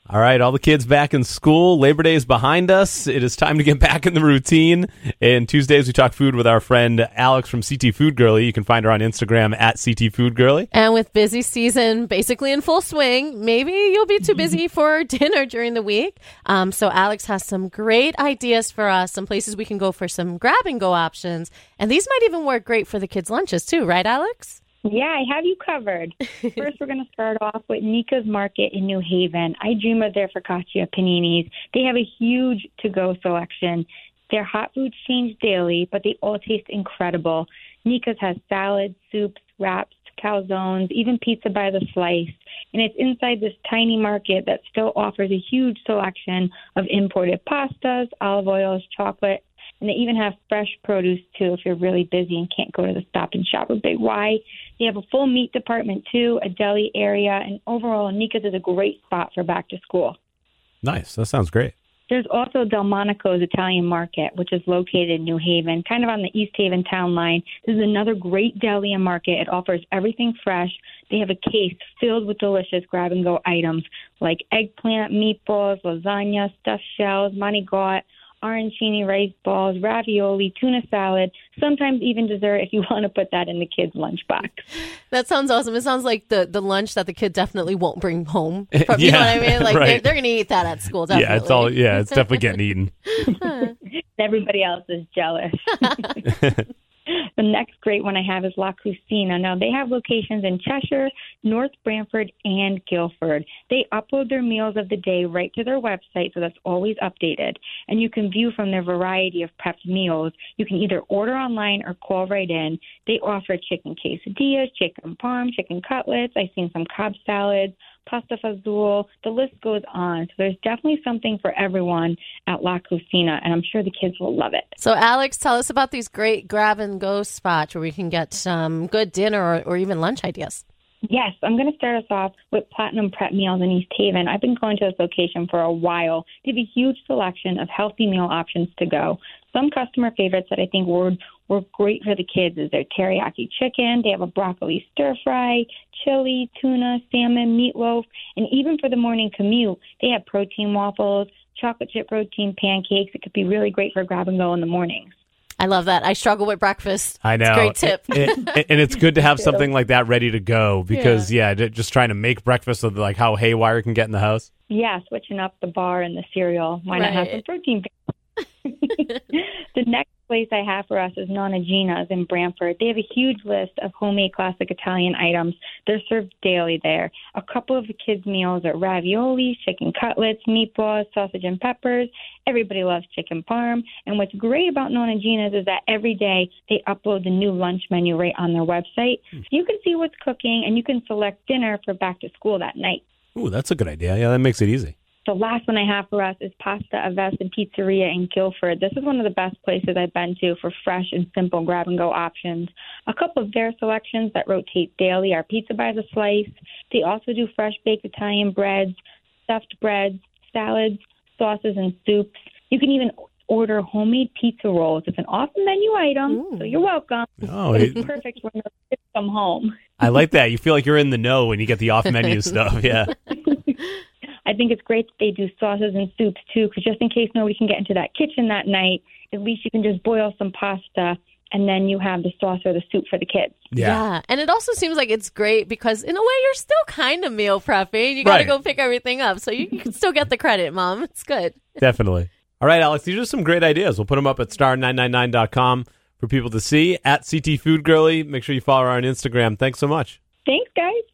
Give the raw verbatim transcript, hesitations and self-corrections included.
All right, all the kids back in school. Labor Day is behind us. It is time to get back in the routine. And Tuesdays, we talk food with our friend Alex from C T Food Girly. You can find her on Instagram at C T Food Girly. And with busy season basically in full swing, maybe you'll be too busy for dinner during the week. Um, so Alex has some great ideas for us, some places we can go for some grab-and-go options. And these might even work great for the kids' lunches too, right, Alex? Yeah, I have you covered. First, we're going to start off with Nika's Market in New Haven. I dream of their focaccia paninis. They have a huge to-go selection. Their hot foods change daily, but they all taste incredible. Nika's has salads, soups, wraps, calzones, even pizza by the slice. And it's inside this tiny market that still offers a huge selection of imported pastas, olive oils, chocolate, and they even have fresh produce, too, if you're really busy and can't go to the Stop and Shop or Big Y. They have a full meat department, too, a deli area, and overall, Nika's is a great spot for back to school. Nice. That sounds great. There's also Delmonico's Italian Market, which is located in New Haven, kind of on the East Haven town line. This is another great deli and market. It offers everything fresh. They have a case filled with delicious grab-and-go items like eggplant, meatballs, lasagna, stuffed shells, manigot, arancini rice balls, ravioli, tuna salad, sometimes even dessert if you want to put that in the kids' lunchbox. That sounds awesome. It sounds like the, the lunch that the kid definitely won't bring home. From, yeah, you know what I mean? Like right. they're, they're going to eat that at school, definitely. Yeah, it's all. Yeah, it's definitely getting eaten. Everybody else is jealous. The next great one I have is La Cucina. Now, they have locations in Cheshire, North Branford, and Guilford. They upload their meals of the day right to their website, so that's always updated. And you can view from their variety of prepped meals. You can either order online or call right in. They offer chicken quesadillas, chicken parm, chicken cutlets. I've seen some Cobb salads, pasta fazool. The list goes on. So there's definitely something for everyone at La Cucina, and I'm sure the kids will love it. So, Alex, tell us about these great grab-and-go spots where we can get some good dinner or, or even lunch ideas. Yes, I'm going to start us off with Platinum Prep Meals in East Haven. I've been going to this location for a while. They have a huge selection of healthy meal options to go. Some customer favorites that I think would work great for the kids is their teriyaki chicken. They have a broccoli stir fry, chili, tuna, salmon, meatloaf, and even for the morning commute, they have protein waffles, chocolate chip protein pancakes. It could be really great for grab and go in the mornings. I love that. I struggle with breakfast. I know. It's a great tip. It, it, and it's good to have something like that ready to go because, yeah, yeah just trying to make breakfast of like how haywire it can get in the house. Yeah, switching up the bar and the cereal. Why right. not have some protein? The next place I have for us is Nonna Gina's in Branford. They have a huge list of homemade classic Italian items. They're served daily there. A couple of the kids' meals are ravioli, chicken cutlets, meatballs, sausage and peppers. Everybody loves chicken parm. And what's great about Nonna Gina's is that every day they upload the new lunch menu right on their website. So you can see what's cooking and you can select dinner for back to school that night. Ooh, that's a good idea. Yeah, that makes it easy. The last one I have for us is Pasta Avesta Pizzeria in Guilford. This is one of the best places I've been to for fresh and simple grab-and-go options. A couple of their selections that rotate daily are pizza by the slice. They also do fresh-baked Italian breads, stuffed breads, salads, sauces, and soups. You can even order homemade pizza rolls. It's an off-the-menu item, Ooh. So you're welcome. Oh, it's it, perfect when the kids come home. I like that. You feel like you're in the know when you get the off-menu stuff, yeah. I think it's great that they do sauces and soups, too, because just in case nobody can get into that kitchen that night, at least you can just boil some pasta, and then you have the sauce or the soup for the kids. Yeah. yeah. And it also seems like it's great because, in a way, you're still kind of meal prepping. You got to right. go pick everything up. So you, you can still get the credit, Mom. It's good. Definitely. All right, Alex, these are some great ideas. We'll put them up at star nine nine nine dot com for people to see. At C T Food Girly. Make sure you follow her on Instagram. Thanks so much. Thanks, guys.